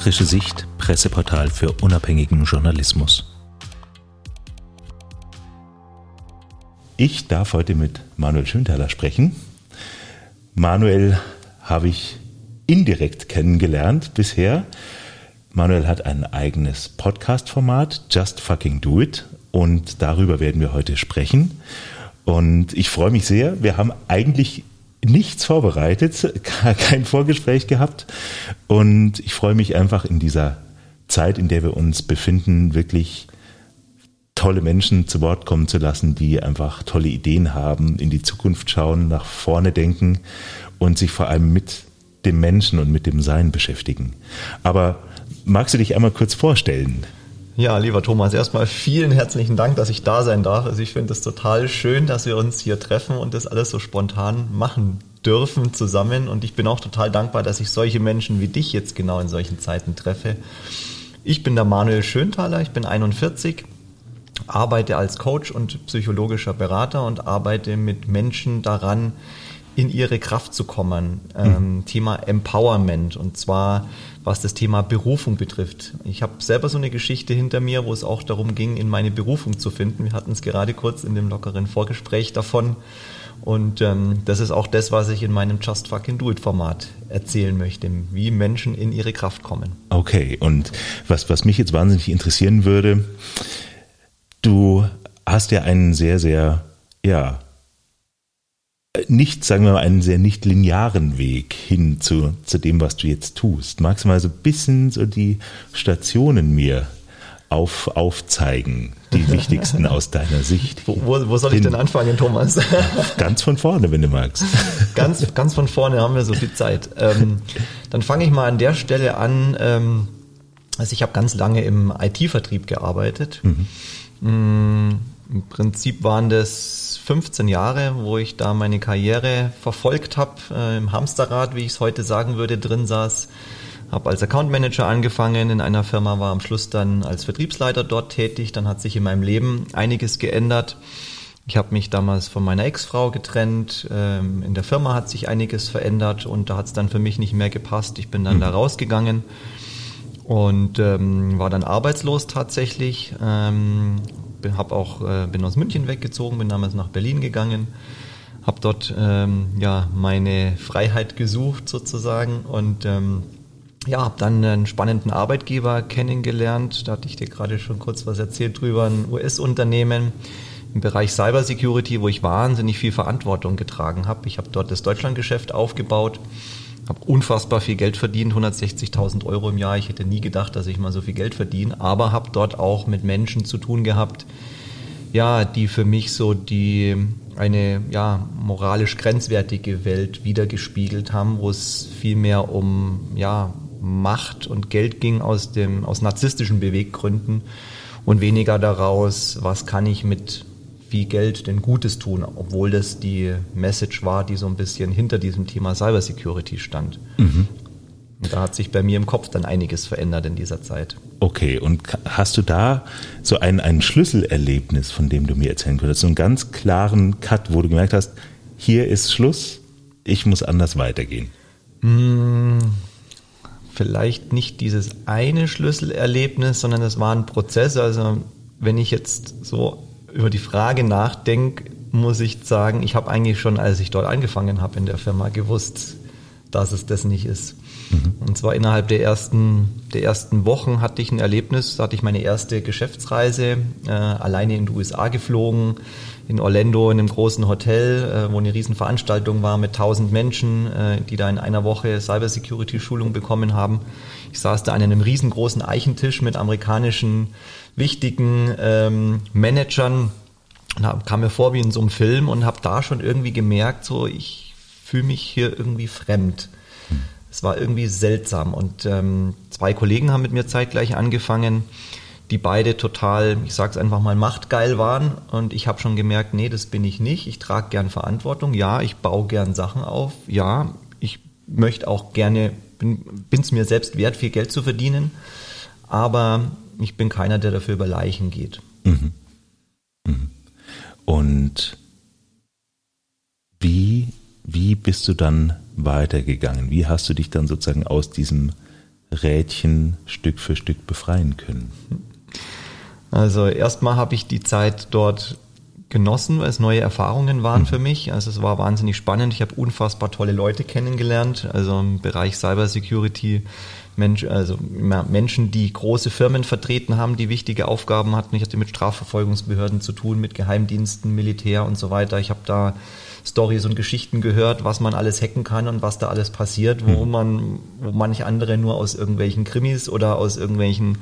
Frische Sicht, Presseportal für unabhängigen Journalismus. Ich darf heute mit Manuel Schönthaler sprechen. Manuel habe ich indirekt kennengelernt bisher. Manuel hat ein eigenes Podcast-Format, Just Fucking Do It, und darüber werden wir heute sprechen. Und ich freue mich sehr. Wir haben eigentlich nichts vorbereitet, kein Vorgespräch gehabt. Und ich freue mich einfach in dieser Zeit, in der wir uns befinden, wirklich tolle Menschen zu Wort kommen zu lassen, die einfach tolle Ideen haben, in die Zukunft schauen, nach vorne denken und sich vor allem mit dem Menschen und mit dem Sein beschäftigen. Aber magst du dich einmal kurz vorstellen? Ja, lieber Thomas, erstmal vielen herzlichen Dank, dass ich da sein darf. Also ich finde es total schön, dass wir uns hier treffen und das alles so spontan machen dürfen zusammen. Und ich bin auch total dankbar, dass ich solche Menschen wie dich jetzt genau in solchen Zeiten treffe. Ich bin der Manuel Schönthaler, ich bin 41, arbeite als Coach und psychologischer Berater und arbeite mit Menschen daran, in ihre Kraft zu kommen. Thema Empowerment, und zwar was das Thema Berufung betrifft. Ich habe selber so eine Geschichte hinter mir, wo es auch darum ging, in meine Berufung zu finden. Wir hatten es gerade kurz in dem lockeren Vorgespräch davon. Und das ist auch das, was ich in meinem Just Fucking Do It Format erzählen möchte, wie Menschen in ihre Kraft kommen. Okay, und was mich jetzt wahnsinnig interessieren würde, du hast ja einen sehr, sehr, sagen wir mal, einen sehr nicht linearen Weg hin zu dem, was du jetzt tust. Magst du mal so ein bisschen so die Stationen mir aufzeigen, die wichtigsten aus deiner Sicht? Wo soll ich denn anfangen, Thomas? Ganz von vorne, wenn du magst. Ganz von vorne, haben wir so viel Zeit. Dann fange ich mal an der Stelle an. Also ich habe ganz lange im IT-Vertrieb gearbeitet. Im Prinzip waren das 15 Jahre, wo ich da meine Karriere verfolgt habe, im Hamsterrad, wie ich es heute sagen würde, drin saß. Habe als Account Manager angefangen in einer Firma, war am Schluss dann als Vertriebsleiter dort tätig. Dann hat sich in meinem Leben einiges geändert. Ich habe mich damals von meiner Ex-Frau getrennt. In der Firma hat sich einiges verändert und da hat es dann für mich nicht mehr gepasst. Ich bin dann da rausgegangen und war dann arbeitslos tatsächlich. Bin aus München weggezogen, bin damals nach Berlin gegangen, habe dort meine Freiheit gesucht sozusagen und habe dann einen spannenden Arbeitgeber kennengelernt. Da hatte ich dir gerade schon kurz was erzählt drüber, ein US-Unternehmen im Bereich Cybersecurity, wo ich wahnsinnig viel Verantwortung getragen habe. Ich habe dort das Deutschlandgeschäft aufgebaut, habe unfassbar viel Geld verdient, 160.000 € im Jahr. Ich hätte nie gedacht, dass ich mal so viel Geld verdiene, aber habe dort auch mit Menschen zu tun gehabt, die für mich so eine moralisch grenzwertige Welt wiedergespiegelt haben, wo es viel mehr um Macht und Geld ging aus narzisstischen Beweggründen und weniger daraus, was kann ich mit viel Geld denn Gutes tun, obwohl das die Message war, die so ein bisschen hinter diesem Thema Cybersecurity stand. Und da hat sich bei mir im Kopf dann einiges verändert in dieser Zeit. Okay, und hast du da so ein Schlüsselerlebnis, von dem du mir erzählen könntest, so einen ganz klaren Cut, wo du gemerkt hast, hier ist Schluss, ich muss anders weitergehen? Vielleicht nicht dieses eine Schlüsselerlebnis, sondern es war ein Prozess. Also wenn ich jetzt so über die Frage nachdenke, muss ich sagen, ich habe eigentlich schon, als ich dort angefangen habe in der Firma, gewusst, dass es das nicht ist. Und zwar innerhalb der ersten Wochen hatte ich ein Erlebnis, da hatte ich meine erste Geschäftsreise, alleine in die USA geflogen, in Orlando in einem großen Hotel, wo eine Riesenveranstaltung war mit 1000 Menschen, die da in einer Woche Cybersecurity-Schulung bekommen haben. Ich saß da an einem riesengroßen Eichentisch mit amerikanischen wichtigen Managern und kam mir vor wie in so einem Film und habe da schon irgendwie gemerkt, so ich fühle mich hier irgendwie fremd. Es war irgendwie seltsam und 2 Kollegen haben mit mir zeitgleich angefangen, die beide total, ich sag's einfach mal, machtgeil waren und ich habe schon gemerkt, nee, das bin ich nicht, ich trage gern Verantwortung, ich baue gern Sachen auf, ich möchte auch gerne, bin's mir selbst wert, viel Geld zu verdienen, aber ich bin keiner, der dafür über Leichen geht. Und wie bist du dann weitergegangen? Wie hast du dich dann sozusagen aus diesem Rädchen Stück für Stück befreien können? Also erstmal habe ich die Zeit dort genossen, weil es neue Erfahrungen waren für mich. Also es war wahnsinnig spannend. Ich habe unfassbar tolle Leute kennengelernt, also im Bereich Cybersecurity, Menschen, die große Firmen vertreten haben, die wichtige Aufgaben hatten. Ich hatte mit Strafverfolgungsbehörden zu tun, mit Geheimdiensten, Militär und so weiter. Ich habe da Storys und Geschichten gehört, was man alles hacken kann und was da alles passiert, wo manche andere nur aus irgendwelchen Krimis oder aus irgendwelchen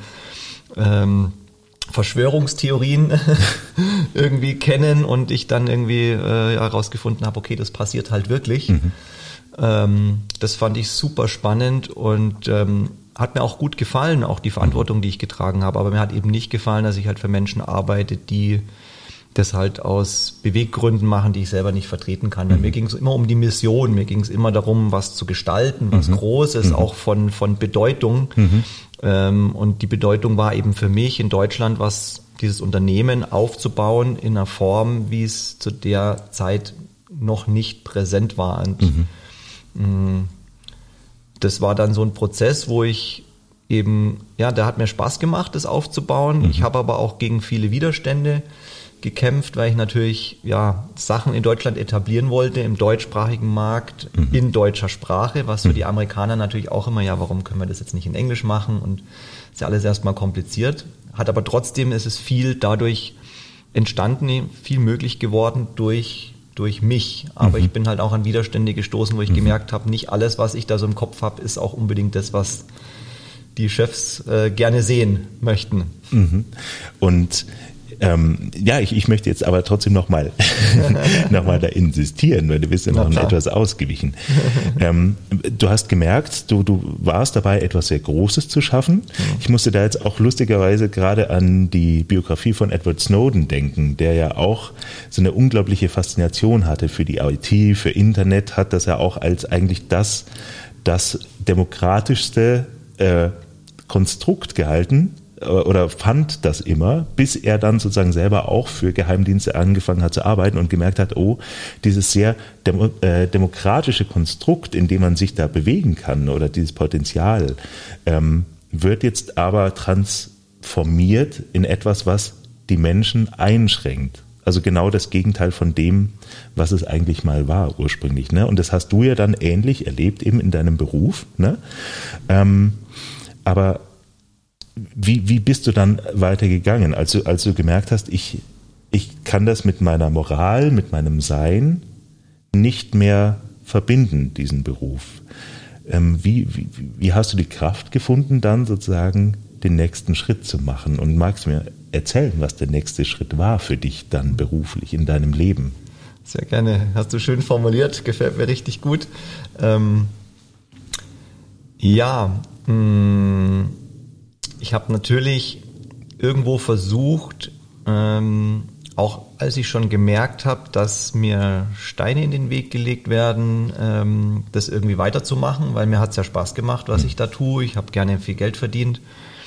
Verschwörungstheorien irgendwie kennen und ich dann irgendwie herausgefunden habe, okay, das passiert halt wirklich. Das fand ich super spannend und hat mir auch gut gefallen, auch die Verantwortung, die ich getragen habe. Aber mir hat eben nicht gefallen, dass ich halt für Menschen arbeite, die das halt aus Beweggründen machen, die ich selber nicht vertreten kann. Mir ging es immer um die Mission, mir ging es immer darum, was zu gestalten, was Großes, auch von Bedeutung. Und die Bedeutung war eben für mich in Deutschland, dieses Unternehmen aufzubauen in einer Form, wie es zu der Zeit noch nicht präsent war. Und das war dann so ein Prozess, wo ich eben, der hat mir Spaß gemacht, das aufzubauen. Ich habe aber auch gegen viele Widerstände gekämpft, weil ich natürlich Sachen in Deutschland etablieren wollte, im deutschsprachigen Markt, in deutscher Sprache, was für die Amerikaner natürlich auch immer, warum können wir das jetzt nicht in Englisch machen, und ist ja alles erstmal kompliziert. Hat aber trotzdem, ist es viel dadurch entstanden, viel möglich geworden durch mich. Aber ich bin halt auch an Widerstände gestoßen, wo ich gemerkt habe, nicht alles, was ich da so im Kopf habe, ist auch unbedingt das, was die Chefs gerne sehen möchten. Und ich möchte jetzt aber trotzdem nochmal da insistieren, weil du bist ja noch etwas ausgewichen. Du hast gemerkt, du warst dabei, etwas sehr Großes zu schaffen. Ich musste da jetzt auch lustigerweise gerade an die Biografie von Edward Snowden denken, der ja auch so eine unglaubliche Faszination hatte für die IT, für Internet, hat das ja auch als eigentlich das demokratischste Konstrukt gehalten, oder fand das immer, bis er dann sozusagen selber auch für Geheimdienste angefangen hat zu arbeiten und gemerkt hat, dieses sehr demokratische Konstrukt, in dem man sich da bewegen kann, oder dieses Potenzial, wird jetzt aber transformiert in etwas, was die Menschen einschränkt. Also genau das Gegenteil von dem, was es eigentlich mal war ursprünglich. Ne? Und das hast du ja dann ähnlich erlebt eben in deinem Beruf. Ne? Aber wie bist du dann weitergegangen, als du gemerkt hast, ich kann das mit meiner Moral, mit meinem Sein nicht mehr verbinden, diesen Beruf? Wie hast du die Kraft gefunden, dann sozusagen den nächsten Schritt zu machen? Und magst du mir erzählen, was der nächste Schritt war für dich dann beruflich in deinem Leben? Sehr gerne. Hast du schön formuliert, gefällt mir richtig gut. Ich habe natürlich irgendwo versucht, auch als ich schon gemerkt habe, dass mir Steine in den Weg gelegt werden, das irgendwie weiterzumachen, weil mir hat es ja Spaß gemacht, was ich da tue. Ich habe gerne viel Geld verdient.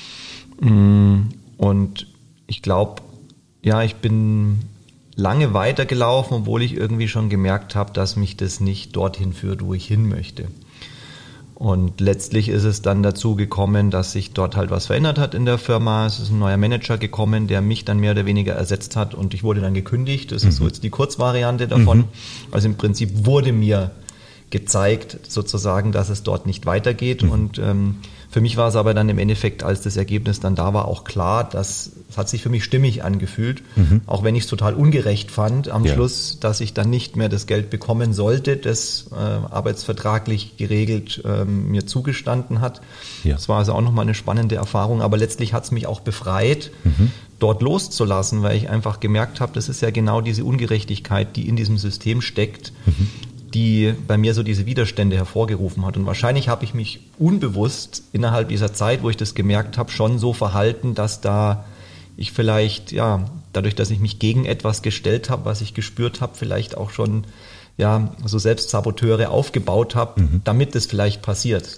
Und ich glaube, ich bin lange weitergelaufen, obwohl ich irgendwie schon gemerkt habe, dass mich das nicht dorthin führt, wo ich hin möchte. Und letztlich ist es dann dazu gekommen, dass sich dort halt was verändert hat in der Firma. Es ist ein neuer Manager gekommen, der mich dann mehr oder weniger ersetzt hat, und ich wurde dann gekündigt. Das ist so jetzt die Kurzvariante davon. Also im Prinzip wurde mir gezeigt sozusagen, dass es dort nicht weitergeht. Und für mich war es aber dann im Endeffekt, als das Ergebnis dann da war, auch klar, dass es hat sich für mich stimmig angefühlt, auch wenn ich es total ungerecht fand am Schluss, dass ich dann nicht mehr das Geld bekommen sollte, das arbeitsvertraglich geregelt mir zugestanden hat. Das war also auch nochmal eine spannende Erfahrung, aber letztlich hat es mich auch befreit, dort loszulassen, weil ich einfach gemerkt habe, das ist ja genau diese Ungerechtigkeit, die in diesem System steckt, die bei mir so diese Widerstände hervorgerufen hat. Und wahrscheinlich habe ich mich unbewusst innerhalb dieser Zeit, wo ich das gemerkt habe, schon so verhalten, dass da ich vielleicht, dadurch, dass ich mich gegen etwas gestellt habe, was ich gespürt habe, vielleicht auch schon so Selbstsaboteure aufgebaut habe, damit das vielleicht passiert.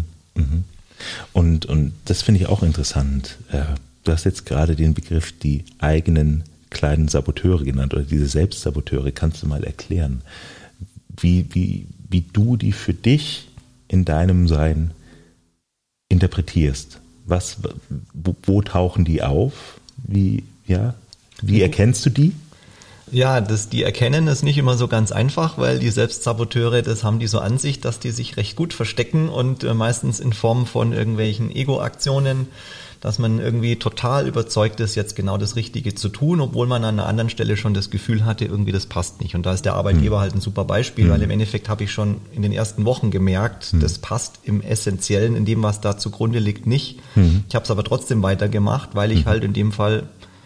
Und das finde ich auch interessant. Du hast jetzt gerade den Begriff die eigenen kleinen Saboteure genannt, oder diese Selbstsaboteure. Kannst du mal erklären, wie du die für dich in deinem Sein interpretierst? Wo tauchen die auf? Wie erkennst du die? Ja, die erkennen ist nicht immer so ganz einfach, weil die Selbstsaboteure, das haben die so an sich, dass die sich recht gut verstecken und meistens in Form von irgendwelchen Ego-Aktionen, dass man irgendwie total überzeugt ist, jetzt genau das Richtige zu tun, obwohl man an einer anderen Stelle schon das Gefühl hatte, irgendwie das passt nicht. Und da ist der Arbeitgeber halt ein super Beispiel, weil im Endeffekt habe ich schon in den ersten Wochen gemerkt, das passt im Essentiellen, in dem, was da zugrunde liegt, nicht. Ich habe es aber trotzdem weitergemacht, weil ich halt in dem Fall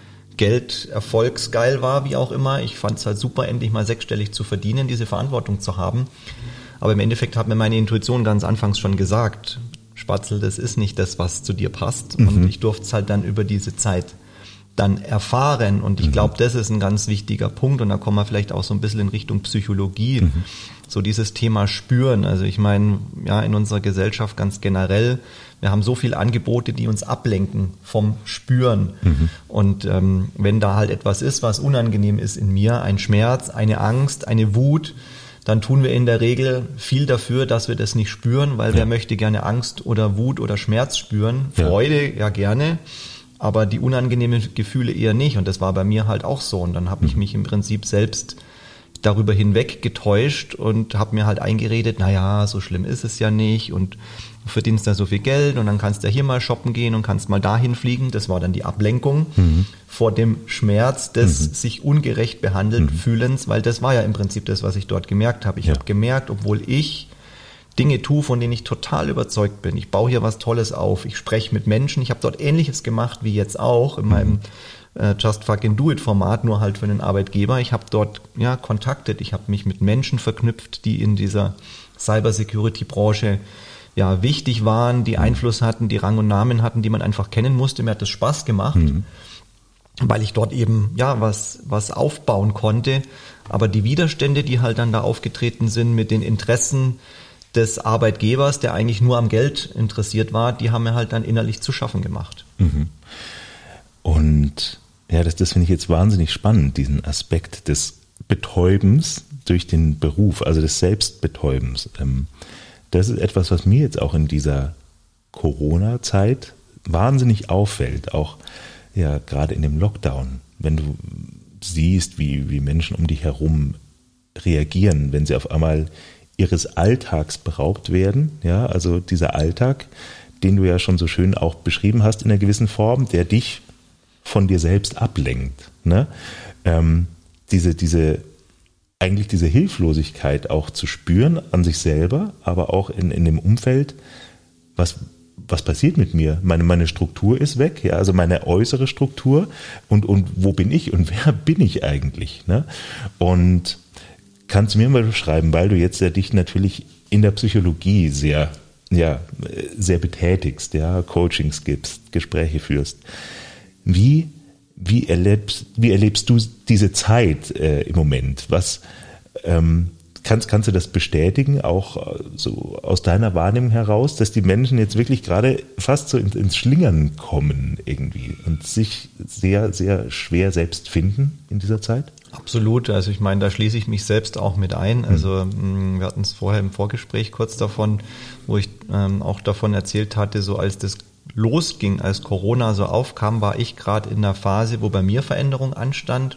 Geld erfolgsgeil war, wie auch immer. Ich fand es halt super, endlich mal sechsstellig zu verdienen, diese Verantwortung zu haben. Aber im Endeffekt hat mir meine Intuition ganz anfangs schon gesagt, Spatzel, das ist nicht das, was zu dir passt. Und ich durfte es halt dann über diese Zeit dann erfahren. Und ich glaube, das ist ein ganz wichtiger Punkt. Und da kommen wir vielleicht auch so ein bisschen in Richtung Psychologie. So dieses Thema Spüren. Also ich meine, ja, in unserer Gesellschaft ganz generell, wir haben so viele Angebote, die uns ablenken vom Spüren. Und wenn da halt etwas ist, was unangenehm ist in mir, ein Schmerz, eine Angst, eine Wut, dann tun wir in der Regel viel dafür, dass wir das nicht spüren, weil wer möchte gerne Angst oder Wut oder Schmerz spüren? Freude, ja gerne, aber die unangenehmen Gefühle eher nicht. Und das war bei mir halt auch so. Und dann habe ich mich im Prinzip selbst darüber hinweg getäuscht und habe mir halt eingeredet, naja, so schlimm ist es ja nicht und du verdienst da so viel Geld und dann kannst du hier mal shoppen gehen und kannst mal dahin fliegen. Das war dann die Ablenkung vor dem Schmerz des sich ungerecht behandelt Fühlens, weil das war ja im Prinzip das, was ich dort gemerkt habe. Ich habe gemerkt, obwohl ich Dinge tue, von denen ich total überzeugt bin. Ich baue hier was Tolles auf. Ich spreche mit Menschen. Ich habe dort Ähnliches gemacht wie jetzt auch in meinem Just Fucking Do It Format, nur halt für einen Arbeitgeber. Ich habe dort kontaktiert. Ich habe mich mit Menschen verknüpft, die in dieser Cybersecurity-Branche wichtig waren, die Einfluss hatten, die Rang und Namen hatten, die man einfach kennen musste. Mir hat das Spaß gemacht, weil ich dort eben was aufbauen konnte. Aber die Widerstände, die halt dann da aufgetreten sind mit den Interessen des Arbeitgebers, der eigentlich nur am Geld interessiert war, die haben mir halt dann innerlich zu schaffen gemacht. Und ja, das finde ich jetzt wahnsinnig spannend, diesen Aspekt des Betäubens durch den Beruf, also des Selbstbetäubens. Das ist etwas, was mir jetzt auch in dieser Corona-Zeit wahnsinnig auffällt, auch ja gerade in dem Lockdown, wenn du siehst, wie Menschen um dich herum reagieren, wenn sie auf einmal ihres Alltags beraubt werden, ja, also dieser Alltag, den du ja schon so schön auch beschrieben hast in einer gewissen Form, der dich von dir selbst ablenkt, ne? Diese Hilflosigkeit auch zu spüren an sich selber, aber auch in dem Umfeld, was passiert mit mir? Meine Struktur ist weg, ja, also meine äußere Struktur und wo bin ich und wer bin ich eigentlich, ne? Und kannst du mir mal beschreiben, weil du jetzt ja dich natürlich in der Psychologie sehr betätigst, ja, Coachings gibst, Gespräche führst. Wie erlebst du diese Zeit im Moment? Was kannst du das bestätigen, auch so aus deiner Wahrnehmung heraus, dass die Menschen jetzt wirklich gerade fast so ins Schlingern kommen irgendwie und sich sehr, sehr schwer selbst finden in dieser Zeit? Absolut, also ich meine, da schließe ich mich selbst auch mit ein. Also wir hatten es vorher im Vorgespräch kurz davon, wo ich auch davon erzählt hatte, so als das losging, als Corona so aufkam, war ich gerade in einer Phase, wo bei mir Veränderung anstand.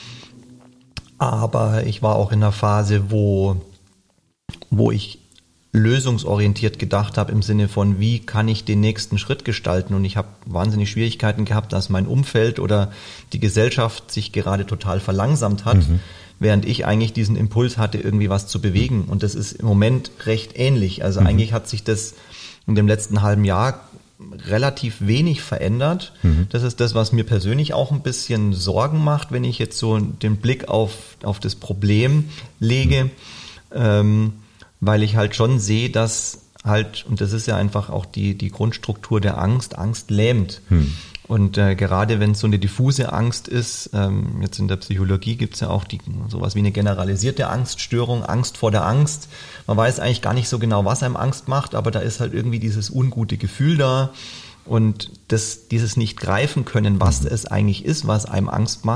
Aber ich war auch in einer Phase, wo ich lösungsorientiert gedacht habe im Sinne von, wie kann ich den nächsten Schritt gestalten? Und ich habe wahnsinnig Schwierigkeiten gehabt, dass mein Umfeld oder die Gesellschaft sich gerade total verlangsamt hat, während ich eigentlich diesen Impuls hatte, irgendwie was zu bewegen. Und das ist im Moment recht ähnlich. Also eigentlich hat sich das in dem letzten halben Jahr relativ wenig verändert. Das ist das, was mir persönlich auch ein bisschen Sorgen macht, wenn ich jetzt so den Blick auf das Problem lege, weil ich halt schon sehe, dass halt, und das ist ja einfach auch die Grundstruktur der Angst lähmt. Und gerade wenn es so eine diffuse Angst ist, jetzt in der Psychologie gibt es ja auch sowas wie eine generalisierte Angststörung, Angst vor der Angst. Man weiß eigentlich gar nicht so genau, was einem Angst macht, aber da ist halt irgendwie dieses ungute Gefühl da und dieses nicht greifen können, was es eigentlich ist, was einem Angst macht,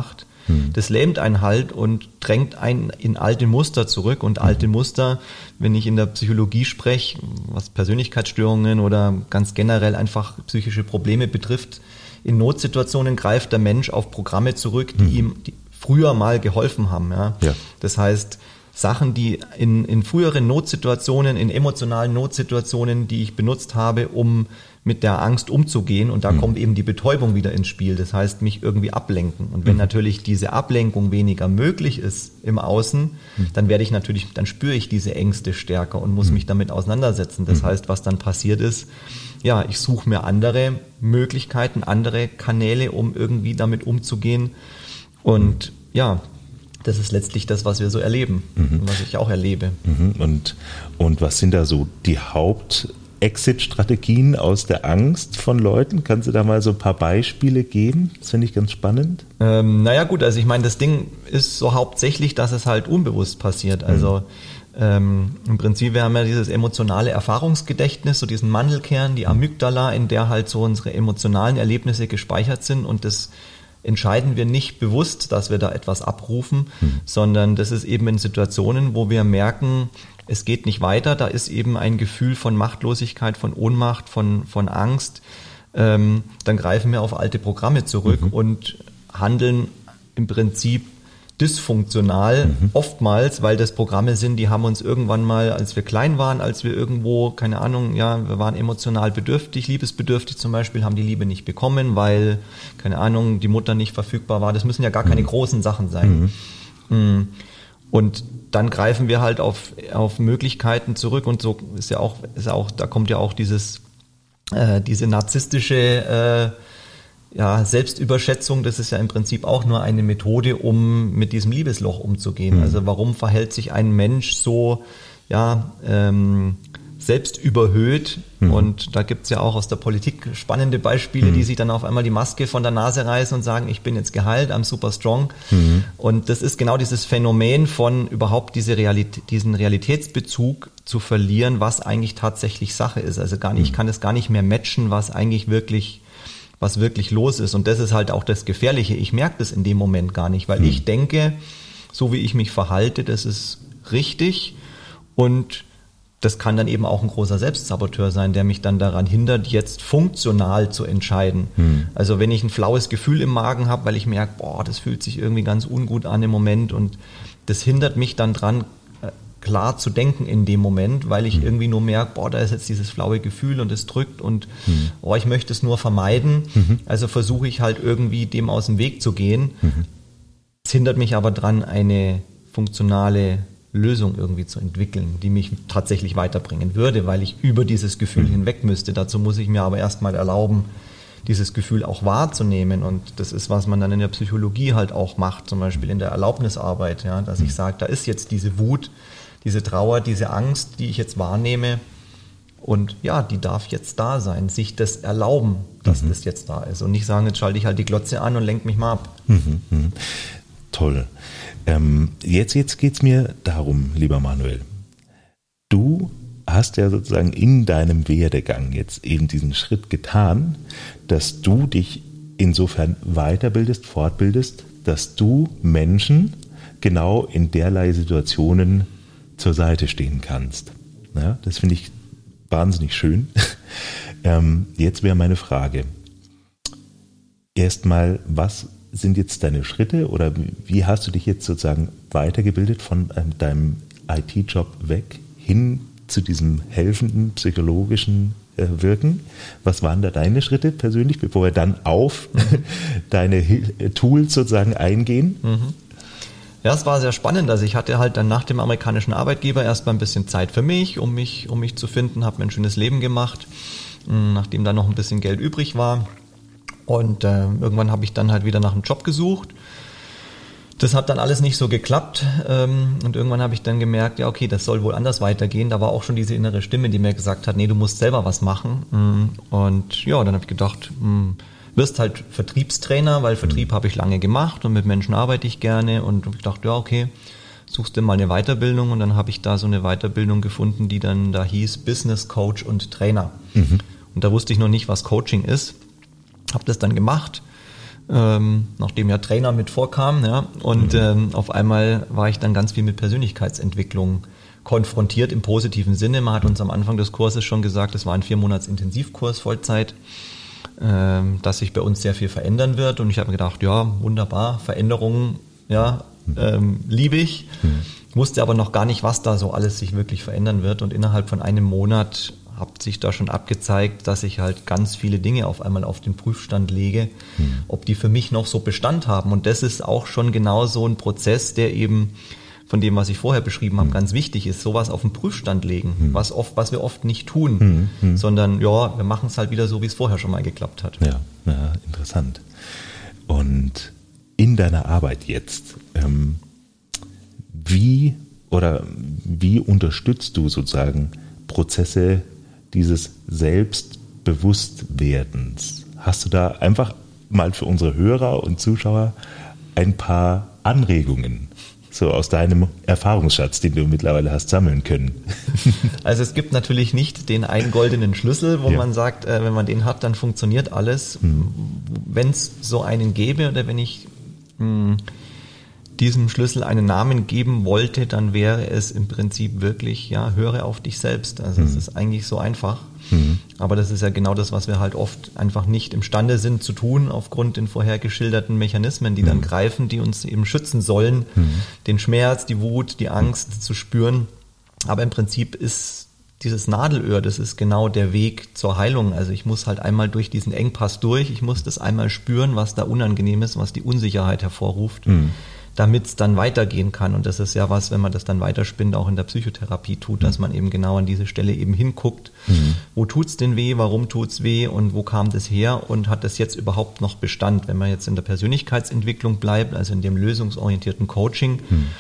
Das lähmt einen halt und drängt einen in alte Muster zurück. Und alte Muster, wenn ich in der Psychologie spreche, was Persönlichkeitsstörungen oder ganz generell einfach psychische Probleme betrifft, in Notsituationen greift der Mensch auf Programme zurück, die ihm früher mal geholfen haben. Ja? Ja. Das heißt, Sachen, die in früheren Notsituationen, in emotionalen Notsituationen, die ich benutzt habe, um mit der Angst umzugehen, und da kommt eben die Betäubung wieder ins Spiel, das heißt mich irgendwie ablenken. Und wenn natürlich diese Ablenkung weniger möglich ist im Außen, dann dann spüre ich diese Ängste stärker und muss mich damit auseinandersetzen. Das heißt, was dann passiert ist, ja, ich suche mir andere Möglichkeiten, andere Kanäle, um irgendwie damit umzugehen. Und ja, das ist letztlich das, was wir so erleben und was ich auch erlebe. Und was sind da so die Exit-Strategien aus der Angst von Leuten? Kannst du da mal so ein paar Beispiele geben? Das finde ich ganz spannend. Naja gut, also ich meine, das Ding ist so hauptsächlich, dass es halt unbewusst passiert. Also im Prinzip, wir haben ja dieses emotionale Erfahrungsgedächtnis, so diesen Mandelkern, die Amygdala, in der halt so unsere emotionalen Erlebnisse gespeichert sind, und das entscheiden wir nicht bewusst, dass wir da etwas abrufen, sondern das ist eben in Situationen, wo wir merken, es geht nicht weiter, da ist eben ein Gefühl von Machtlosigkeit, von Ohnmacht, von Angst, dann greifen wir auf alte Programme zurück und handeln im Prinzip dysfunktional, oftmals, weil das Programme sind, die haben uns irgendwann mal, als wir klein waren, als wir irgendwo, keine Ahnung, ja, wir waren emotional bedürftig, liebesbedürftig zum Beispiel, haben die Liebe nicht bekommen, weil, keine Ahnung, die Mutter nicht verfügbar war. Das müssen ja gar keine großen Sachen sein. Und dann greifen wir halt auf Möglichkeiten zurück, und so ist ja auch, da kommt ja auch diese narzisstische Selbstüberschätzung, das ist ja im Prinzip auch nur eine Methode, um mit diesem Liebesloch umzugehen. Also warum verhält sich ein Mensch so selbstüberhöht? Und da gibt's ja auch aus der Politik spannende Beispiele, die sich dann auf einmal die Maske von der Nase reißen und sagen, ich bin jetzt geheilt, I'm super strong. Und das ist genau dieses Phänomen von überhaupt diesen Realitätsbezug zu verlieren, was eigentlich tatsächlich Sache ist. Also ich kann es gar nicht mehr matchen, was wirklich los ist. Und das ist halt auch das Gefährliche. Ich merke das in dem Moment gar nicht, weil ich denke, so wie ich mich verhalte, das ist richtig, und das kann dann eben auch ein großer Selbstsaboteur sein, der mich dann daran hindert, jetzt funktional zu entscheiden. Also wenn ich ein flaues Gefühl im Magen habe, weil ich merke, das fühlt sich irgendwie ganz ungut an im Moment, und das hindert mich dann dran, klar zu denken in dem Moment, weil ich irgendwie nur merke, da ist jetzt dieses flaue Gefühl und es drückt und ich möchte es nur vermeiden. Also versuche ich halt irgendwie dem aus dem Weg zu gehen. Es hindert mich aber dran, eine funktionale Lösung irgendwie zu entwickeln, die mich tatsächlich weiterbringen würde, weil ich über dieses Gefühl hinweg müsste. Dazu muss ich mir aber erstmal erlauben, dieses Gefühl auch wahrzunehmen, und das ist, was man dann in der Psychologie halt auch macht, zum Beispiel in der Erlaubnisarbeit, ja, dass ich sage, da ist jetzt diese Wut, diese Trauer, diese Angst, die ich jetzt wahrnehme, und ja, die darf jetzt da sein, sich das erlauben, dass das jetzt da ist, und nicht sagen, jetzt schalte ich halt die Glotze an und lenke mich mal ab. Toll. Jetzt geht's mir darum, lieber Manuel, du hast ja sozusagen in deinem Werdegang jetzt eben diesen Schritt getan, dass du dich insofern weiterbildest, fortbildest, dass du Menschen genau in derlei Situationen zur Seite stehen kannst. Ja, das finde ich wahnsinnig schön. Jetzt wäre meine Frage. Erstmal, was sind jetzt deine Schritte, oder wie hast du dich jetzt sozusagen weitergebildet von deinem IT-Job weg hin zu diesem helfenden, psychologischen Wirken? Was waren da deine Schritte persönlich, bevor wir dann auf deine Tools sozusagen eingehen? Ja, es war sehr spannend. Also ich hatte halt dann nach dem amerikanischen Arbeitgeber erstmal ein bisschen Zeit für mich, um mich zu finden, habe mir ein schönes Leben gemacht, nachdem da noch ein bisschen Geld übrig war. Und irgendwann habe ich dann halt wieder nach einem Job gesucht. Das hat dann alles nicht so geklappt, und irgendwann habe ich dann gemerkt, ja okay, das soll wohl anders weitergehen. Da war auch schon diese innere Stimme, die mir gesagt hat, nee, du musst selber was machen. Und ja, dann habe ich gedacht, wirst halt Vertriebstrainer, weil Vertrieb habe ich lange gemacht und mit Menschen arbeite ich gerne, und ich dachte, ja okay, suchst du mal eine Weiterbildung, und dann habe ich da so eine Weiterbildung gefunden, die dann da hieß Business Coach und Trainer. Und da wusste ich noch nicht, was Coaching ist. Habe das dann gemacht, nachdem ja Trainer mit vorkamen, ja, und auf einmal war ich dann ganz viel mit Persönlichkeitsentwicklung konfrontiert im positiven Sinne. Man hat uns am Anfang des Kurses schon gesagt, es war ein 4-Monats-Intensivkurs Vollzeit, dass sich bei uns sehr viel verändern wird, und ich habe mir gedacht, ja, wunderbar, Veränderungen, ja, liebe ich, wusste aber noch gar nicht, was da so alles sich wirklich verändern wird, und innerhalb von einem Monat hat sich da schon abgezeigt, dass ich halt ganz viele Dinge auf einmal auf den Prüfstand lege, ob die für mich noch so Bestand haben. Und das ist auch schon genau so ein Prozess, der eben von dem, was ich vorher beschrieben habe, ganz wichtig ist, sowas auf den Prüfstand legen, was wir oft nicht tun, sondern ja, wir machen es halt wieder so, wie es vorher schon mal geklappt hat. Ja, interessant. Und in deiner Arbeit jetzt, wie unterstützt du sozusagen Prozesse dieses Selbstbewusstwerdens? Hast du da einfach mal für unsere Hörer und Zuschauer ein paar Anregungen, so aus deinem Erfahrungsschatz, den du mittlerweile hast sammeln können? Also es gibt natürlich nicht den einen goldenen Schlüssel, wo man sagt, wenn man den hat, dann funktioniert alles. Wenn es so einen gäbe, oder wenn ich diesem Schlüssel einen Namen geben wollte, dann wäre es im Prinzip wirklich, ja, höre auf dich selbst. Also es ist eigentlich so einfach. Aber das ist ja genau das, was wir halt oft einfach nicht imstande sind zu tun, aufgrund den vorher geschilderten Mechanismen, die dann greifen, die uns eben schützen sollen, den Schmerz, die Wut, die Angst zu spüren. Aber im Prinzip ist dieses Nadelöhr, das ist genau der Weg zur Heilung. Also ich muss halt einmal durch diesen Engpass durch, ich muss das einmal spüren, was da unangenehm ist, was die Unsicherheit hervorruft, damit es dann weitergehen kann. Und das ist ja was, wenn man das dann weiterspinnt, auch in der Psychotherapie tut, dass man eben genau an diese Stelle eben hinguckt. Wo tut's denn weh, warum tut's weh und wo kam das her und hat das jetzt überhaupt noch Bestand? Wenn man jetzt in der Persönlichkeitsentwicklung bleibt, also in dem lösungsorientierten Coaching,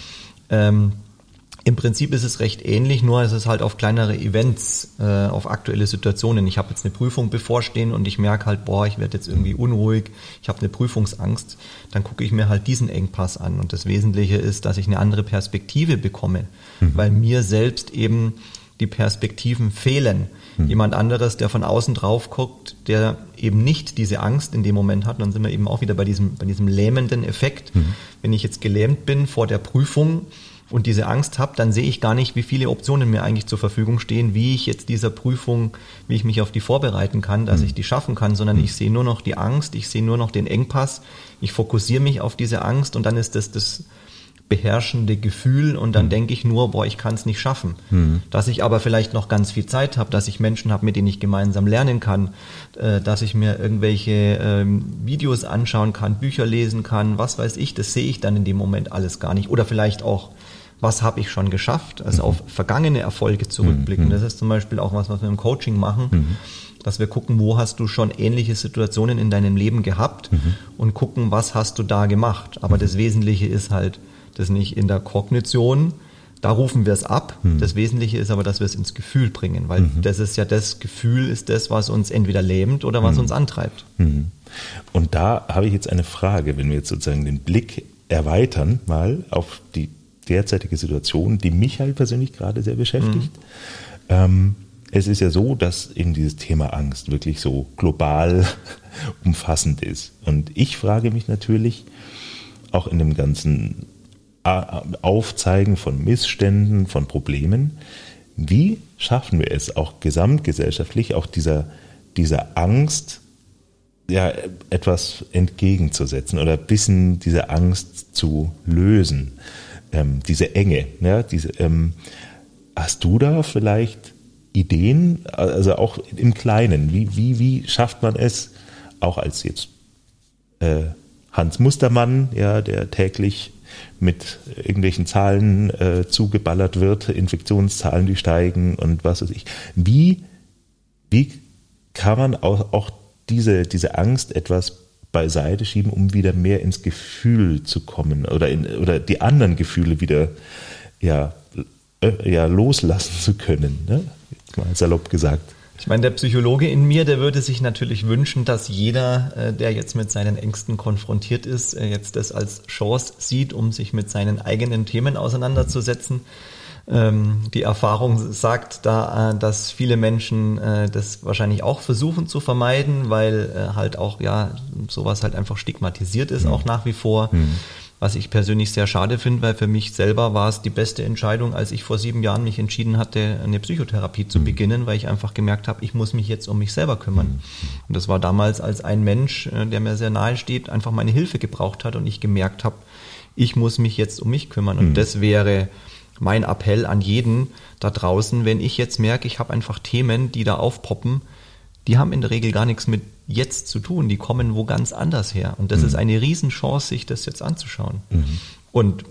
im Prinzip ist es recht ähnlich, nur es ist halt auf kleinere Events, auf aktuelle Situationen. Ich habe jetzt eine Prüfung bevorstehen und ich merke halt, ich werde jetzt irgendwie unruhig, ich habe eine Prüfungsangst. Dann gucke ich mir halt diesen Engpass an. Und das Wesentliche ist, dass ich eine andere Perspektive bekomme, weil mir selbst eben die Perspektiven fehlen. Jemand anderes, der von außen drauf guckt, der eben nicht diese Angst in dem Moment hat. Und dann sind wir eben auch wieder bei diesem lähmenden Effekt. Wenn ich jetzt gelähmt bin vor der Prüfung und diese Angst habe, dann sehe ich gar nicht, wie viele Optionen mir eigentlich zur Verfügung stehen, wie ich jetzt dieser Prüfung, wie ich mich auf die vorbereiten kann, dass ich die schaffen kann, sondern ich sehe nur noch die Angst, ich sehe nur noch den Engpass, ich fokussiere mich auf diese Angst und dann ist das beherrschende Gefühl und dann denke ich nur, ich kann es nicht schaffen. Dass ich aber vielleicht noch ganz viel Zeit habe, dass ich Menschen habe, mit denen ich gemeinsam lernen kann, dass ich mir irgendwelche Videos anschauen kann, Bücher lesen kann, was weiß ich, das sehe ich dann in dem Moment alles gar nicht. Oder vielleicht auch, was habe ich schon geschafft, also auf vergangene Erfolge zurückblicken. Das ist zum Beispiel auch was wir im Coaching machen, dass wir gucken, wo hast du schon ähnliche Situationen in deinem Leben gehabt und gucken, was hast du da gemacht. Aber das Wesentliche ist halt, das nicht in der Kognition, da rufen wir es ab. Das Wesentliche ist aber, dass wir es ins Gefühl bringen, weil das ist ja das Gefühl, ist das, was uns entweder lähmt oder was uns antreibt. Und da habe ich jetzt eine Frage, wenn wir jetzt sozusagen den Blick erweitern mal auf die derzeitige Situation, die mich halt persönlich gerade sehr beschäftigt. Es ist ja so, dass eben dieses Thema Angst wirklich so global umfassend ist. Und ich frage mich natürlich, auch in dem ganzen Aufzeigen von Missständen, von Problemen, wie schaffen wir es auch gesamtgesellschaftlich, auch dieser Angst ja etwas entgegenzusetzen oder ein bisschen diese Angst zu lösen, diese Enge. Ja, hast du da vielleicht Ideen, also auch im Kleinen, wie schafft man es, auch als jetzt Hans Mustermann, ja, der täglich mit irgendwelchen Zahlen zugeballert wird, Infektionszahlen, die steigen und was weiß ich. Wie kann man auch diese Angst etwas beiseite schieben, um wieder mehr ins Gefühl zu kommen oder die anderen Gefühle wieder loslassen zu können, ne? Jetzt mal salopp gesagt. Ich meine, der Psychologe in mir, der würde sich natürlich wünschen, dass jeder, der jetzt mit seinen Ängsten konfrontiert ist, jetzt das als Chance sieht, um sich mit seinen eigenen Themen auseinanderzusetzen. Die Erfahrung sagt da, dass viele Menschen das wahrscheinlich auch versuchen zu vermeiden, weil halt auch sowas halt einfach stigmatisiert ist, auch nach wie vor. Was ich persönlich sehr schade finde, weil für mich selber war es die beste Entscheidung, als ich vor 7 Jahren mich entschieden hatte, eine Psychotherapie zu beginnen, weil ich einfach gemerkt habe, ich muss mich jetzt um mich selber kümmern. Und das war damals, als ein Mensch, der mir sehr nahe steht, einfach meine Hilfe gebraucht hat und ich gemerkt habe, ich muss mich jetzt um mich kümmern. Und das wäre mein Appell an jeden da draußen, wenn ich jetzt merke, ich habe einfach Themen, die da aufpoppen, die haben in der Regel gar nichts mit jetzt zu tun, die kommen wo ganz anders her. Und das ist eine Riesenchance, sich das jetzt anzuschauen. Und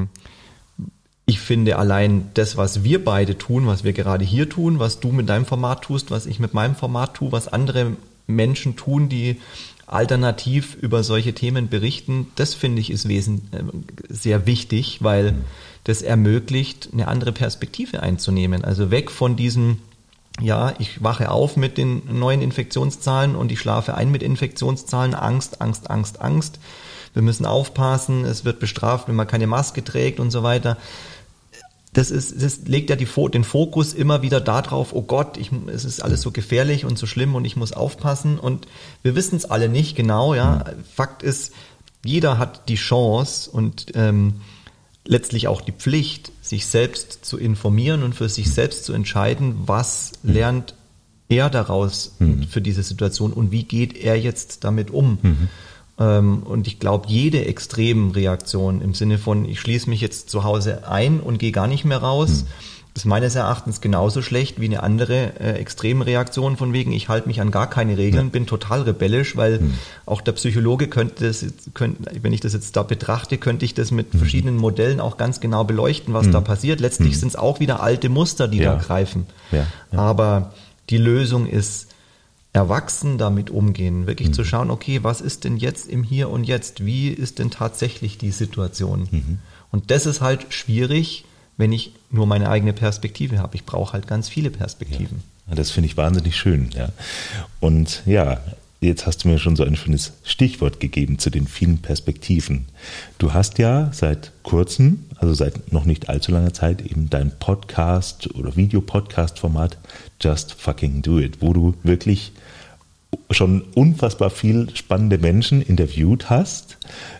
ich finde allein das, was wir beide tun, was wir gerade hier tun, was du mit deinem Format tust, was ich mit meinem Format tue, was andere Menschen tun, die alternativ über solche Themen berichten, das finde ich ist sehr wichtig, weil das ermöglicht, eine andere Perspektive einzunehmen. Also weg von diesem, ich wache auf mit den neuen Infektionszahlen und ich schlafe ein mit Infektionszahlen, Angst, Angst, Angst, Angst. Wir müssen aufpassen, es wird bestraft, wenn man keine Maske trägt und so weiter. Das legt ja den Fokus immer wieder darauf, oh Gott, es ist alles so gefährlich und so schlimm und ich muss aufpassen und wir wissen es alle nicht genau, Fakt ist, jeder hat die Chance und letztlich auch die Pflicht, sich selbst zu informieren und für sich selbst zu entscheiden, was lernt er daraus für diese Situation und wie geht er jetzt damit um. Und ich glaube, jede Extremreaktion im Sinne von, ich schließe mich jetzt zu Hause ein und gehe gar nicht mehr raus, ist meines Erachtens genauso schlecht wie eine andere Extremreaktion von wegen, ich halte mich an gar keine Regeln, bin total rebellisch, weil auch der Psychologe wenn ich das jetzt da betrachte, könnte ich das mit verschiedenen Modellen auch ganz genau beleuchten, was da passiert. Letztlich sind es auch wieder alte Muster, die da greifen. Aber die Lösung ist, erwachsen damit umgehen, wirklich zu schauen, okay, was ist denn jetzt im Hier und Jetzt? Wie ist denn tatsächlich die Situation? Und das ist halt schwierig, wenn ich nur meine eigene Perspektive habe. Ich brauche halt ganz viele Perspektiven. Ja, das finde ich wahnsinnig schön. Ja. Und jetzt hast du mir schon so ein schönes Stichwort gegeben zu den vielen Perspektiven. Du hast ja seit kurzem, also seit noch nicht allzu langer Zeit, eben dein Podcast- oder Videopodcast-Format Just Fucking Do It, wo du wirklich schon unfassbar viel spannende Menschen interviewt hast.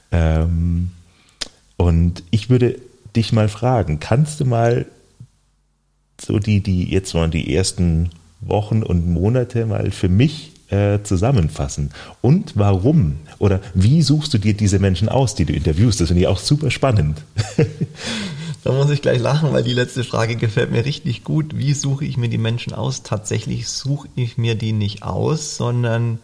Und ich würde dich mal fragen, kannst du mal so die ersten Wochen und Monate mal für mich zusammenfassen? Und warum oder wie suchst du dir diese Menschen aus, die du interviewst? Das finde ich auch super spannend. Da muss ich gleich lachen, weil die letzte Frage gefällt mir richtig gut. Wie suche ich mir die Menschen aus? Tatsächlich suche ich mir die nicht aus, sondern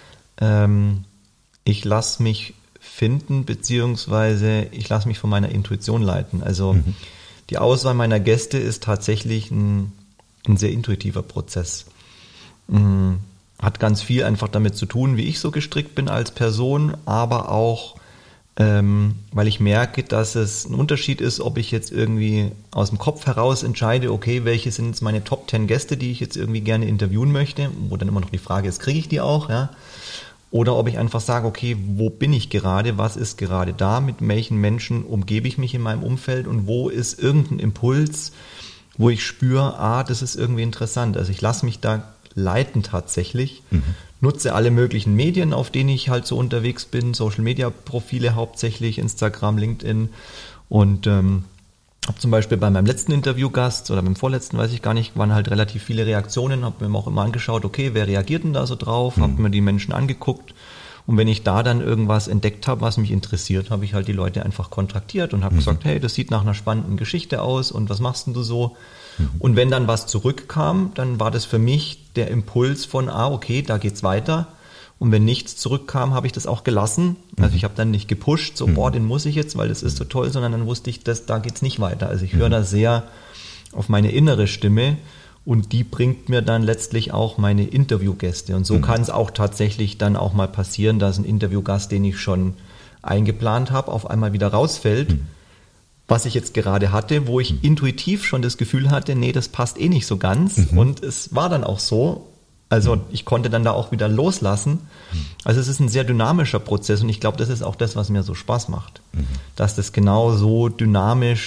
ich lasse mich finden, beziehungsweise ich lasse mich von meiner Intuition leiten. Also die Auswahl meiner Gäste ist tatsächlich ein sehr intuitiver Prozess. Hat ganz viel einfach damit zu tun, wie ich so gestrickt bin als Person, aber auch, weil ich merke, dass es ein Unterschied ist, ob ich jetzt irgendwie aus dem Kopf heraus entscheide, okay, welche sind jetzt meine Top 10 Gäste, die ich jetzt irgendwie gerne interviewen möchte, wo dann immer noch die Frage ist, kriege ich die auch, Oder ob ich einfach sage, okay, wo bin ich gerade, was ist gerade da, mit welchen Menschen umgebe ich mich in meinem Umfeld und wo ist irgendein Impuls, wo ich spüre, das ist irgendwie interessant. Also ich lasse mich da leiten tatsächlich, nutze alle möglichen Medien, auf denen ich halt so unterwegs bin, Social-Media-Profile hauptsächlich, Instagram, LinkedIn und habe zum Beispiel bei meinem letzten Interviewgast oder beim vorletzten, weiß ich gar nicht, waren halt relativ viele Reaktionen, habe mir auch immer angeschaut, okay, wer reagiert denn da so drauf, habe mir die Menschen angeguckt und wenn ich da dann irgendwas entdeckt habe, was mich interessiert, habe ich halt die Leute einfach kontaktiert und habe gesagt, hey, das sieht nach einer spannenden Geschichte aus und was machst denn du so? Und wenn dann was zurückkam, dann war das für mich der Impuls von, okay, da geht's weiter. Und wenn nichts zurückkam, habe ich das auch gelassen. Also ich habe dann nicht gepusht, so, den muss ich jetzt, weil das ist so toll, sondern dann wusste ich, da geht's nicht weiter. Also ich höre da sehr auf meine innere Stimme und die bringt mir dann letztlich auch meine Interviewgäste. Und so kann es auch tatsächlich dann auch mal passieren, dass ein Interviewgast, den ich schon eingeplant habe, auf einmal wieder rausfällt, was ich jetzt gerade hatte, wo ich intuitiv schon das Gefühl hatte, nee, das passt eh nicht so ganz. Und es war dann auch so. Also ich konnte dann da auch wieder loslassen. Also es ist ein sehr dynamischer Prozess und ich glaube, das ist auch das, was mir so Spaß macht. Dass das genau so dynamisch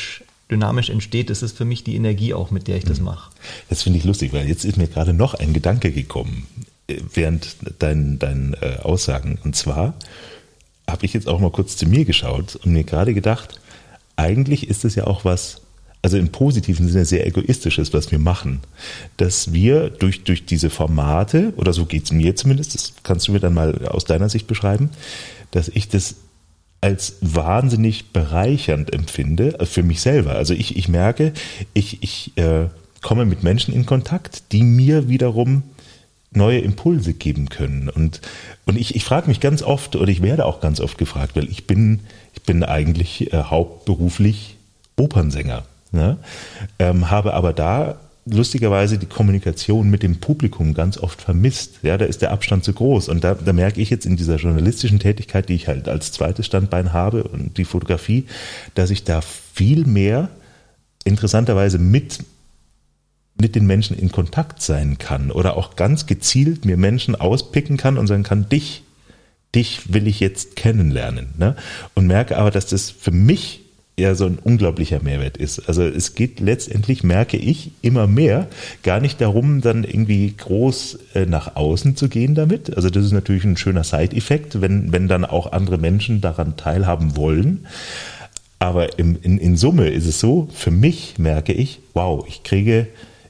dynamisch entsteht, das ist für mich die Energie auch, mit der ich das mache. Das finde ich lustig, weil jetzt ist mir gerade noch ein Gedanke gekommen, während deinen Aussagen. Und zwar habe ich jetzt auch mal kurz zu mir geschaut und mir gerade gedacht, eigentlich ist es ja auch was, also im positiven Sinne sehr egoistisches, was wir machen. Dass wir durch diese Formate, oder so geht es mir zumindest, das kannst du mir dann mal aus deiner Sicht beschreiben, dass ich das als wahnsinnig bereichernd empfinde, für mich selber. Also ich merke, ich komme mit Menschen in Kontakt, die mir wiederum neue Impulse geben können. Und ich frage mich ganz oft, oder ich werde auch ganz oft gefragt, weil ich bin eigentlich hauptberuflich Opernsänger, ne? Habe aber da lustigerweise die Kommunikation mit dem Publikum ganz oft vermisst. Ja, da ist der Abstand zu groß. Und da merke ich jetzt in dieser journalistischen Tätigkeit, die ich halt als zweites Standbein habe und die Fotografie, dass ich da viel mehr interessanterweise mit den Menschen in Kontakt sein kann oder auch ganz gezielt mir Menschen auspicken kann und sagen kann, dich will ich jetzt kennenlernen. Ne? Und merke aber, dass das für mich ja so ein unglaublicher Mehrwert ist. Also es geht letztendlich, merke ich, immer mehr gar nicht darum, dann irgendwie groß nach außen zu gehen damit. Also das ist natürlich ein schöner Side-Effekt, wenn dann auch andere Menschen daran teilhaben wollen. Aber in Summe ist es so, für mich merke ich, wow, ich kriege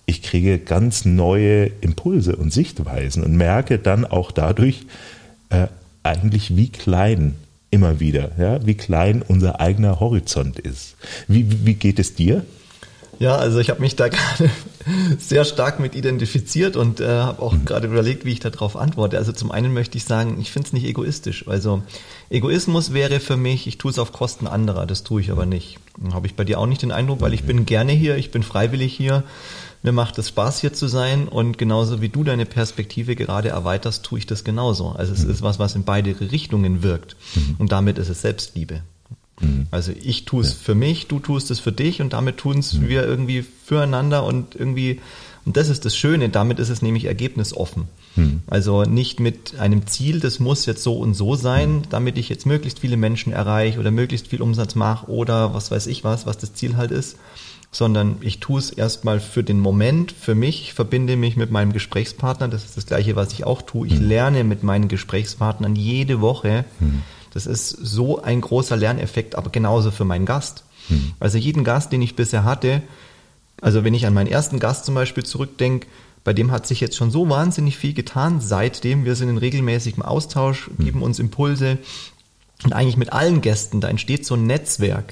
ganz neue Impulse und Sichtweisen und merke dann auch dadurch eigentlich, wie klein immer wieder, ja, wie klein unser eigener Horizont ist. Wie geht es dir? Ja, also ich habe mich da gerade sehr stark mit identifiziert und habe auch gerade überlegt, wie ich darauf antworte. Also zum einen möchte ich sagen, ich finde es nicht egoistisch. Also Egoismus wäre für mich, ich tue es auf Kosten anderer, das tue ich aber nicht. Habe ich bei dir auch nicht den Eindruck, weil ich bin gerne hier, ich bin freiwillig hier. Mir macht es Spaß, hier zu sein und genauso wie du deine Perspektive gerade erweiterst, tue ich das genauso. Also es ist was in beide Richtungen wirkt und damit ist es Selbstliebe. Also ich tue es für mich, du tust es für dich und damit tun es wir irgendwie füreinander und irgendwie, und das ist das Schöne, damit ist es nämlich ergebnisoffen. Also nicht mit einem Ziel, das muss jetzt so und so sein, damit ich jetzt möglichst viele Menschen erreiche oder möglichst viel Umsatz mache oder was weiß ich was das Ziel halt ist, sondern ich tue es erstmal für den Moment, für mich, ich verbinde mich mit meinem Gesprächspartner, das ist das Gleiche, was ich auch tue. Ich lerne mit meinen Gesprächspartnern jede Woche. Das ist so ein großer Lerneffekt, aber genauso für meinen Gast. Also jeden Gast, den ich bisher hatte, also wenn ich an meinen ersten Gast zum Beispiel zurückdenke, bei dem hat sich jetzt schon so wahnsinnig viel getan, seitdem wir sind in regelmäßigem Austausch, geben uns Impulse und eigentlich mit allen Gästen, da entsteht so ein Netzwerk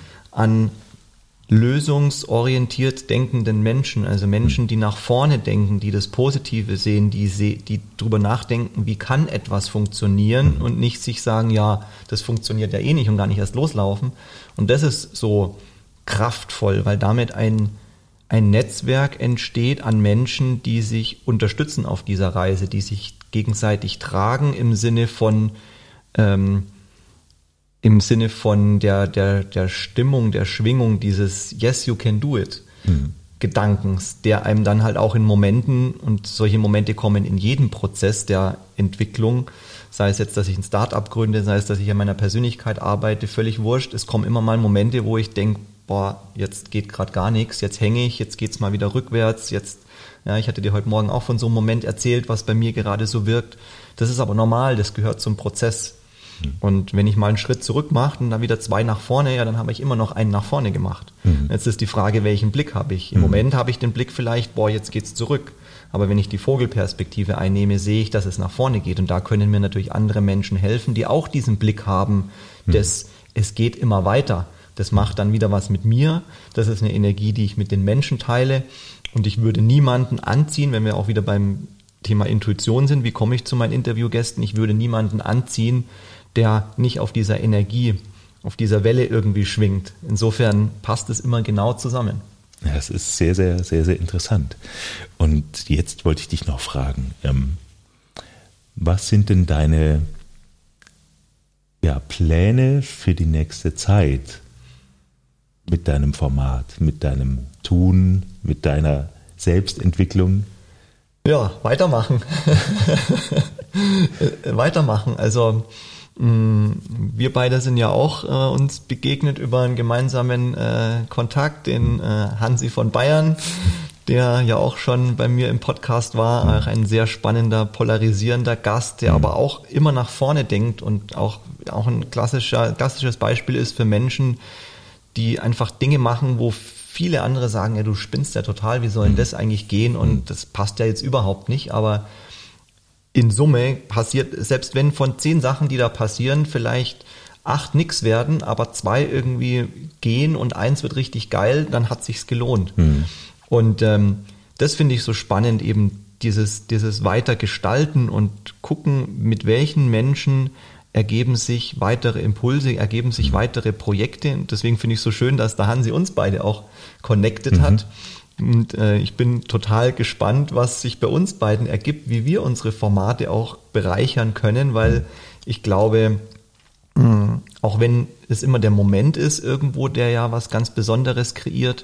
an lösungsorientiert denkenden Menschen, also Menschen, die nach vorne denken, die das Positive sehen, die drüber nachdenken, wie kann etwas funktionieren und nicht sich sagen, ja, das funktioniert ja eh nicht und gar nicht erst loslaufen. Und das ist so kraftvoll, weil damit ein Netzwerk entsteht an Menschen, die sich unterstützen auf dieser Reise, die sich gegenseitig tragen im Sinne von der Stimmung, der Schwingung dieses Yes, you can do it Gedankens, der einem dann halt auch in Momenten, und solche Momente kommen in jedem Prozess der Entwicklung, sei es jetzt, dass ich ein Start-up gründe, sei es, dass ich an meiner Persönlichkeit arbeite, völlig wurscht. Es kommen immer mal Momente, wo ich denke, boah, jetzt geht gerade gar nichts, jetzt hänge ich, jetzt geht's mal wieder rückwärts, jetzt, ja, ich hatte dir heute Morgen auch von so einem Moment erzählt, was bei mir gerade so wirkt. Das ist aber normal, das gehört zum Prozess. Und wenn ich mal einen Schritt zurück mache und dann wieder 2 nach vorne, ja, dann habe ich immer noch einen nach vorne gemacht. Jetzt ist die Frage, welchen Blick habe ich? Im Moment habe ich den Blick vielleicht, boah, jetzt geht's zurück. Aber wenn ich die Vogelperspektive einnehme, sehe ich, dass es nach vorne geht. Und da können mir natürlich andere Menschen helfen, die auch diesen Blick haben, dass es geht immer weiter. Das macht dann wieder was mit mir. Das ist eine Energie, die ich mit den Menschen teile. Und ich würde niemanden anziehen, wenn wir auch wieder beim Thema Intuition sind. Wie komme ich zu meinen Interviewgästen? Ich würde niemanden anziehen, der nicht auf dieser Energie, auf dieser Welle irgendwie schwingt. Insofern passt es immer genau zusammen. Ja, das ist sehr, sehr, sehr, sehr interessant. Und jetzt wollte ich dich noch fragen, was sind denn deine Pläne für die nächste Zeit mit deinem Format, mit deinem Tun, mit deiner Selbstentwicklung? Ja, weitermachen. Weitermachen. Also Wir beide sind ja auch uns begegnet über einen gemeinsamen Kontakt, den Hansi von Bayern, der ja auch schon bei mir im Podcast war, auch ein sehr spannender, polarisierender Gast, der aber auch immer nach vorne denkt und auch ein klassisches Beispiel ist für Menschen, die einfach Dinge machen, wo viele andere sagen, ja, du spinnst ja total, wie soll denn das eigentlich gehen? Und das passt ja jetzt überhaupt nicht, aber in Summe passiert, selbst wenn von 10 Sachen, die da passieren, vielleicht 8 nix werden, aber 2 irgendwie gehen und 1 wird richtig geil, dann hat sich's gelohnt. Und das finde ich so spannend, eben dieses Weitergestalten und gucken, mit welchen Menschen ergeben sich weitere Impulse, ergeben sich weitere Projekte. Und deswegen finde ich es so schön, dass der Hansi uns beide auch connected hat. Und ich bin total gespannt, was sich bei uns beiden ergibt, wie wir unsere Formate auch bereichern können, weil ich glaube, auch wenn es immer der Moment ist irgendwo, der ja was ganz Besonderes kreiert,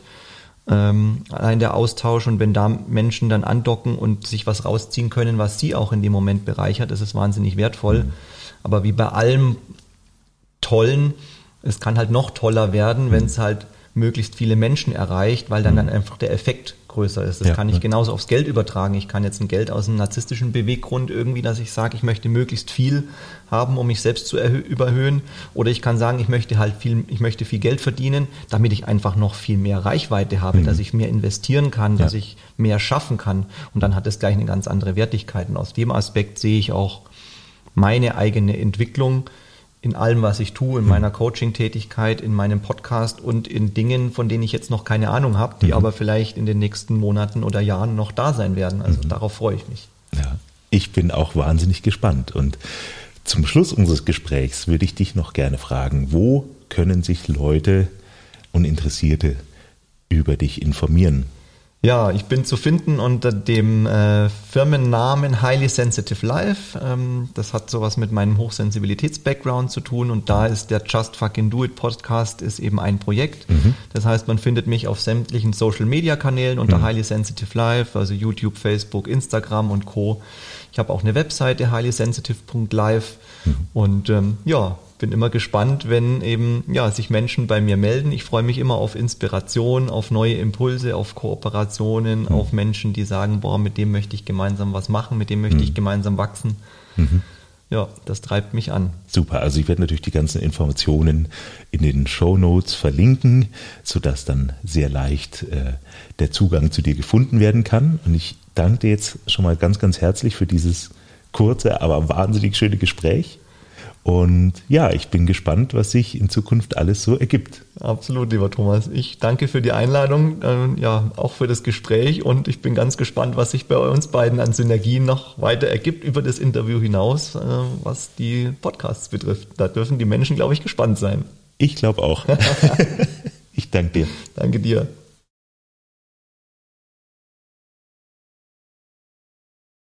allein der Austausch, und wenn da Menschen dann andocken und sich was rausziehen können, was sie auch in dem Moment bereichert, ist es wahnsinnig wertvoll. Aber wie bei allem Tollen, es kann halt noch toller werden, wenn es halt möglichst viele Menschen erreicht, weil dann einfach der Effekt größer ist. Das kann ich genauso aufs Geld übertragen. Ich kann jetzt ein Geld aus einem narzisstischen Beweggrund irgendwie, dass ich sage, ich möchte möglichst viel haben, um mich selbst zu überhöhen. Oder ich kann sagen, ich möchte viel Geld verdienen, damit ich einfach noch viel mehr Reichweite habe, dass ich mehr investieren kann, dass ich mehr schaffen kann. Und dann hat es gleich eine ganz andere Wertigkeit. Und aus dem Aspekt sehe ich auch meine eigene Entwicklung in allem, was ich tue, in meiner Coaching-Tätigkeit, in meinem Podcast und in Dingen, von denen ich jetzt noch keine Ahnung habe, die aber vielleicht in den nächsten Monaten oder Jahren noch da sein werden. Also darauf freue ich mich. Ja, ich bin auch wahnsinnig gespannt. Und zum Schluss unseres Gesprächs würde ich dich noch gerne fragen, wo können sich Leute und Interessierte über dich informieren? Ja, ich bin zu finden unter dem Firmennamen Highly Sensitive Life. Das hat sowas mit meinem Hochsensibilitäts-Background zu tun, und da ist der Just Fucking Do It Podcast ist eben ein Projekt. Das heißt, man findet mich auf sämtlichen Social-Media-Kanälen unter Highly Sensitive Life, also YouTube, Facebook, Instagram und Co. Ich habe auch eine Webseite, highlysensitive.life, und bin immer gespannt, wenn eben sich Menschen bei mir melden. Ich freue mich immer auf Inspiration, auf neue Impulse, auf Kooperationen, auf Menschen, die sagen, boah, mit dem möchte ich gemeinsam was machen, mit dem möchte ich gemeinsam wachsen. Ja, das treibt mich an. Super, also ich werde natürlich die ganzen Informationen in den Shownotes verlinken, sodass dann sehr leicht der Zugang zu dir gefunden werden kann. Und ich danke dir jetzt schon mal ganz, ganz herzlich für dieses kurze, aber wahnsinnig schöne Gespräch. Und ja, ich bin gespannt, was sich in Zukunft alles so ergibt. Absolut, lieber Thomas. Ich danke für die Einladung, auch für das Gespräch, und ich bin ganz gespannt, was sich bei uns beiden an Synergien noch weiter ergibt über das Interview hinaus, was die Podcasts betrifft. Da dürfen die Menschen, glaube ich, gespannt sein. Ich glaube auch. Ich danke dir. Danke dir.